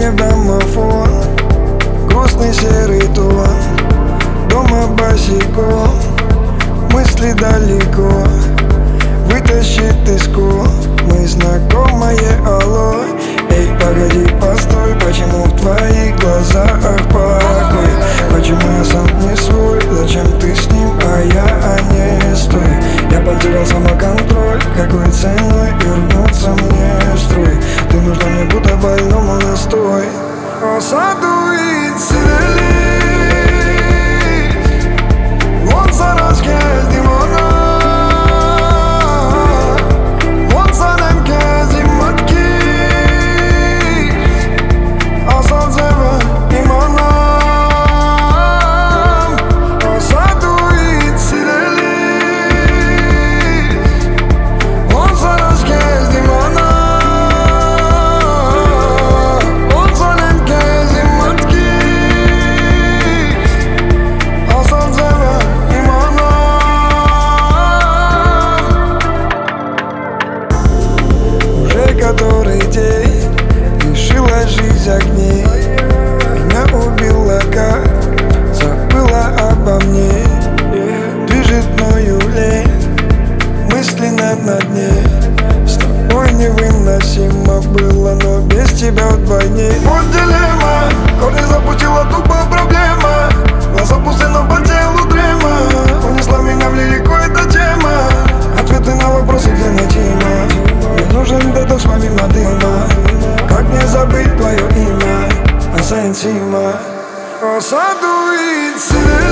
не в домофон, грустный серый тон. Дома босиком, мысли далеко, вытащит из ком мы знакомое алло. Эй, погоди, постой, почему в твоих глазах покой? Почему я сам не свой, зачем ты с ним, а я не стой? Я потерял самоконтроль, какой ценой вернуться мне в строй? Ты нужна мне будто больному настой. О саду и цели, вон зараз келдим она, вон санам кезим матки, асал зева имана. О саду и цели, вон зараз келдим она, вон санам кезим матки, асал зева имана. Уже который день лишила жизнь огней, меня убила, как забыла обо мне. Движет мною лень, мысли на дне. С тобой невыносимо было, но без тебя вдвойне. Вот дилемма, корни запустила тупо проблема. Глаза пусты, но по телу дрема. Унесла меня в лирику эта тема. Ответы на вопросы, где найти има. Мне нужен детокс помимо дыма. Как не забыть твое имя, Асансима? О саду и цели.